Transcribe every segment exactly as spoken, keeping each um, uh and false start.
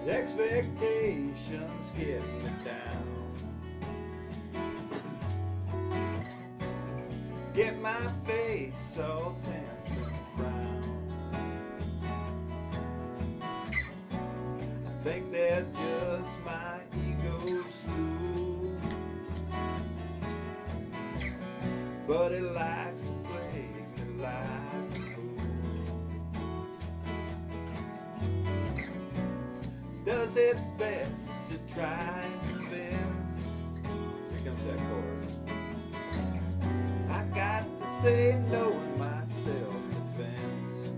Expectations get me down. Get my face all tense and frown. I think that just my ego's loose, but it likes to play me like a fool. Does its best to try and convince. Here comes that chorus. I got to say no in my self-defense,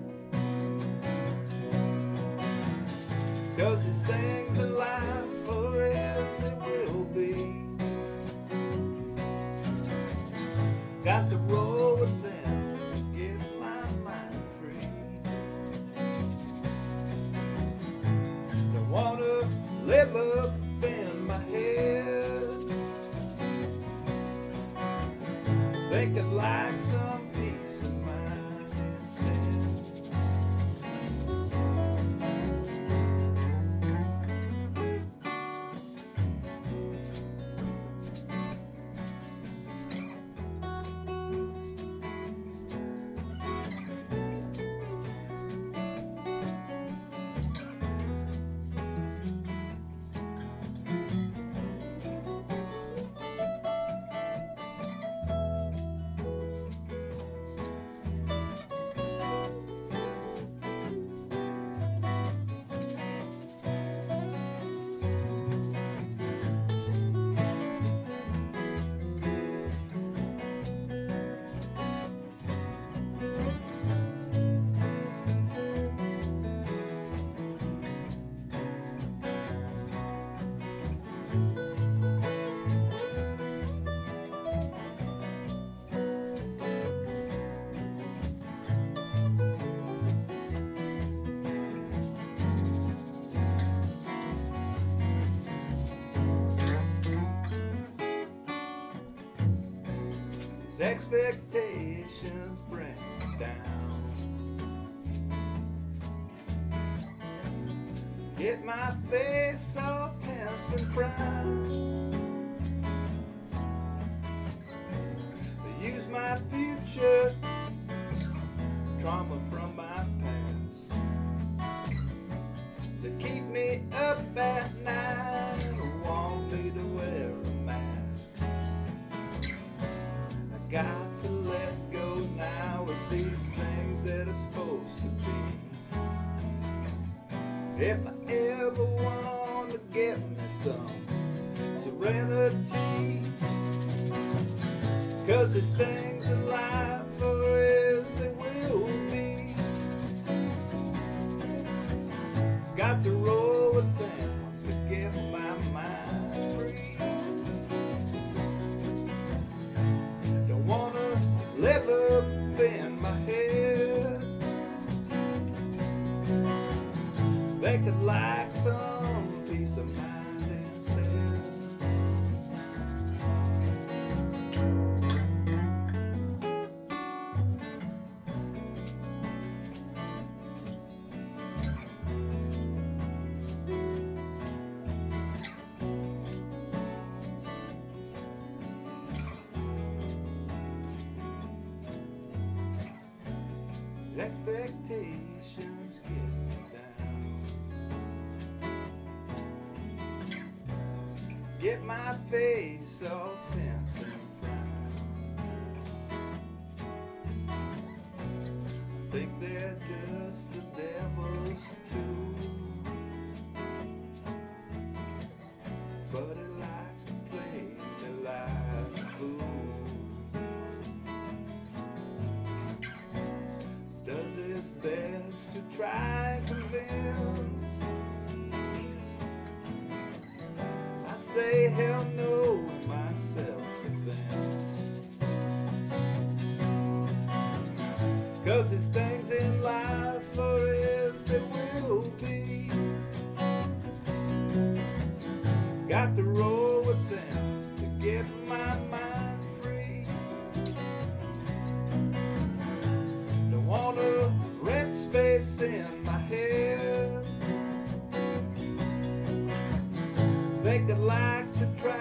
'cause there's things in life for as it will be. Got to roll with them to get my mind free. Don't wanna live up in my head, thinking like some peace of mind instead. Expectations bring me down. Get my face all tense and frown. Use my future, trauma from my past, to keep me up at night and want me to wear a mask. Got to let go now of these things that are supposed to be. If I ever want to get me some serenity, 'cause there's things in life for as they will be. Got to roll with them to get my mind free. Wanna live up in my head, thinking like some peace of mind instead. Expectations get me down. Get my face all tense and frown. I think they're just the devil's too, but it likes to play me like a fool. Does its best to try and convince. I say hell no in my self-defense, 'cause there's things in life for as they will be. Got to roll with them to get my mind free. Don't wanna rent space in my head, think I'd like to try